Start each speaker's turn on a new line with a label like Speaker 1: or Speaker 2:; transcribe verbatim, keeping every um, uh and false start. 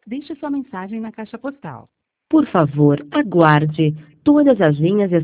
Speaker 1: Deixe sua mensagem na caixa postal.
Speaker 2: Por favor, aguarde. Todas as linhas